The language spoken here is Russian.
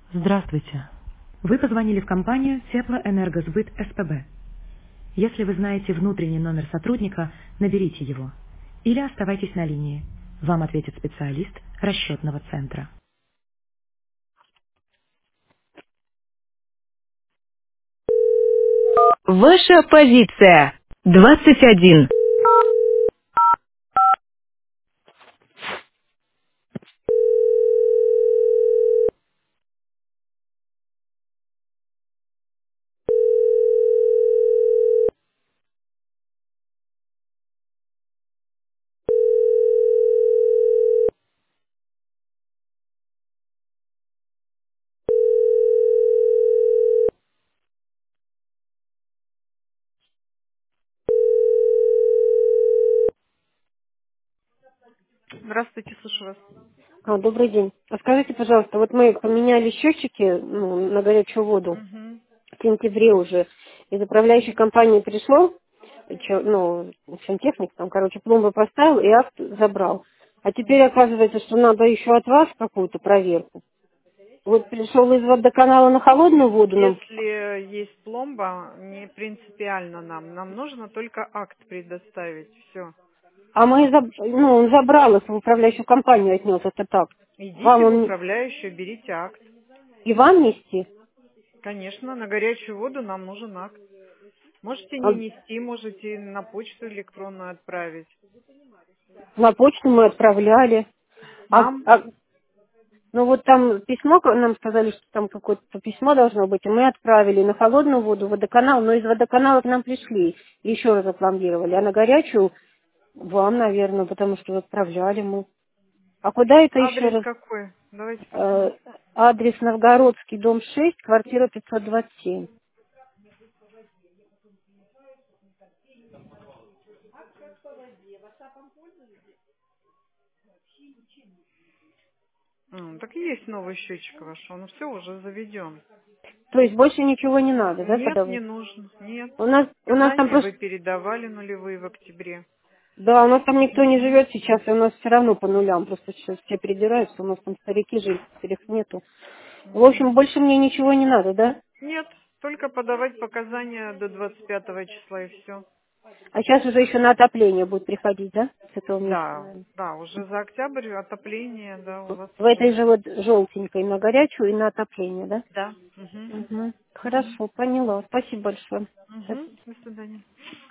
Здравствуйте. Вы позвонили в компанию Теплоэнергосбыт СПБ. Если вы знаете внутренний номер сотрудника, наберите его. Или оставайтесь на линии. Вам ответит специалист расчетного центра. Ваша позиция. 21. Здравствуйте, слушаю вас. Добрый день. А скажите, пожалуйста, вот мы поменяли счетчики на горячую воду Мгм. в сентябре уже. Из управляющей компании пришло, сантехник там, пломбы поставил и акт забрал. А теперь оказывается, что надо еще от вас какую-то проверку. Вот пришел из водоканала на холодную воду нам, Если есть пломба, не принципиально нам. Нам нужно только акт предоставить. Все. а он забрал их в управляющую компанию, отнес этот акт. Вам Идите в он управляющую, берите акт. и вам нести? Конечно, на горячую воду нам нужен акт. Можете А не нести, можете на почту электронную отправить. на почту мы отправляли. А, Нам а Ну вот там письмо, нам сказали, что там какое-то письмо должно быть, и мы отправили на холодную воду, водоканал, но из водоканала к нам пришли, и еще раз опломбировали, а на горячую вам, наверное, потому что отправляли мы. А куда это еще адрес раз? какой? Давайте Э, посмотрим. Адрес Новгородский, дом 6, квартира 527. Так и есть новый счетчик ваш, он все уже заведен. То есть больше ничего не надо, да, Нет, не подавать? нужно, нет. У нас там Показания просто, вы передавали нулевые в октябре. да, у нас там никто не Мгм. живет сейчас, и у нас все равно по нулям, просто сейчас все придираются, у нас там старики жили, теперь их нету. В общем, Мгм. больше мне ничего не надо, да? Нет, только подавать показания до 25 числа и все. А сейчас уже еще на отопление будет приходить, да? С этого месяца, Да, наверное. да, уже за октябрь отопление, да, у вас В уже. этой же вот желтенькой на горячую и на отопление, да? Да. Мгм. Угу. Мгм. Хорошо, поняла. Спасибо большое. До Мгм. До свидания.